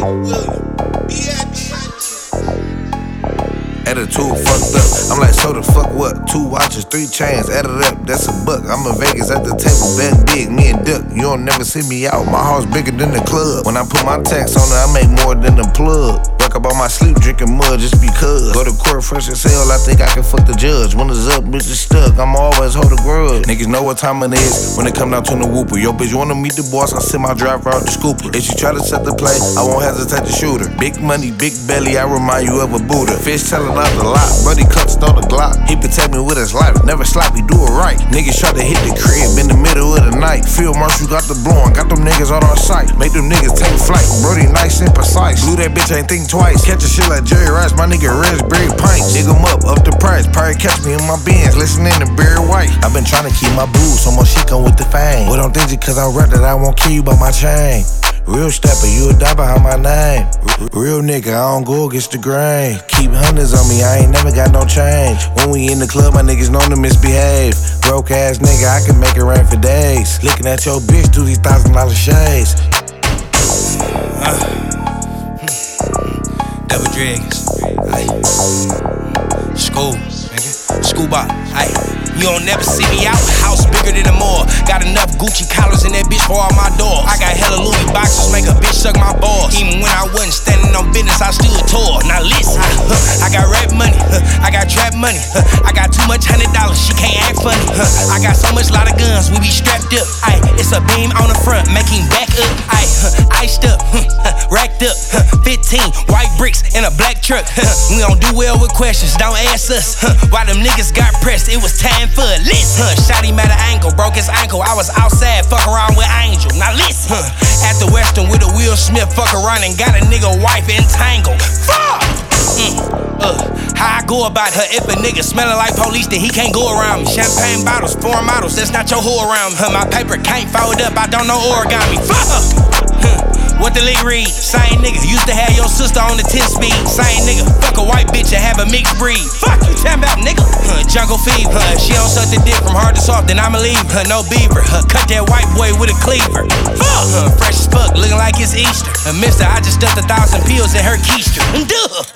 Attitude fucked up. I'm like, so the fuck what? 2 watches, 3 chains, add it up, that's a buck. I'm in Vegas at the table, bet big, me and Duck. You don't never see me out, my house bigger than the club. When I put my tax on it, I make more than the plug. Wake up on my sleep, drinking mud just because. Go to court fresh as hell, I think I can fuck the judge. When it's up, bitch is stuck, I'ma always hold a grudge. Niggas know what time it is when it come down to the whooper. Yo, bitch, you wanna meet the boss, I send my driver out the scooper. If she try to set the play, I won't hesitate to shoot her. Big money, big belly, I remind you of a Buddha. Fish telling out the lot, buddy cuts on the Glock. He protect me with his life, never sloppy, do it right. Niggas try to hit the crib in the middle of the night. Field marshal got the blowing, got them niggas on our sight. Make them niggas take flight, Brody nice and precise. Blew that bitch, ain't think twice. Catch a shit like Jerry Rice, my nigga Raspberry pints. Dig him up the price, probably catch me in my Benz, listening to Barry White. I been trying to keep my boo, so much shit come with the fame. But don't think it cause I rap that I won't kill you by my chain. Real stepper, you a die behind my name. Real nigga, I don't go against the grain. Keep hundreds on me, I ain't never got no change. When we in the club, my niggas known to misbehave. Broke ass nigga, I can make it rain for days. Looking at your bitch through these $1,000 shades. Double Dragons, school, nigga, school bop, ayy. You don't never see me out, house bigger than the mall. Got enough Gucci collars in that bitch for all my dogs. I got hella Louis boxes, make a bitch suck my balls. Even when I wasn't standing on business, I stood tall. Now listen, I got rap money, I got trap money, I got too much $100, she can't act funny. I got so much lot of guns, we be strapped up. Ayy, it's a beam on the front, making back up. Ayy, iced up, racked up, 15 white bricks in a black truck. We don't do well with questions, don't ask us. Why them niggas got pressed, it was time for a list. Shot him at an ankle, broke his ankle. I was outside, fuck around with Angel. Now listen, at the Western with a Will Smith, fuck around and got a nigga wife entangled. Fuck! How I go about her? If a nigga smelling like police, then he can't go around me. Champagne bottles, foreign models, that's not your whore around me. My paper can't fold up, I don't know origami. Fuck! What the league read? Same nigga, used to have your sister on the 10 speed. Same nigga, fuck a white bitch and have a mixed breed. Fuck you, tell about nigga. Jungle fever, she don't suck the dick from hard to soft, then I'ma leave her. No beaver, cut that white boy with a cleaver. Fuck, fresh as fuck, looking like it's Easter. Mister, I just stuffed 1,000 pills in her keister. Duh.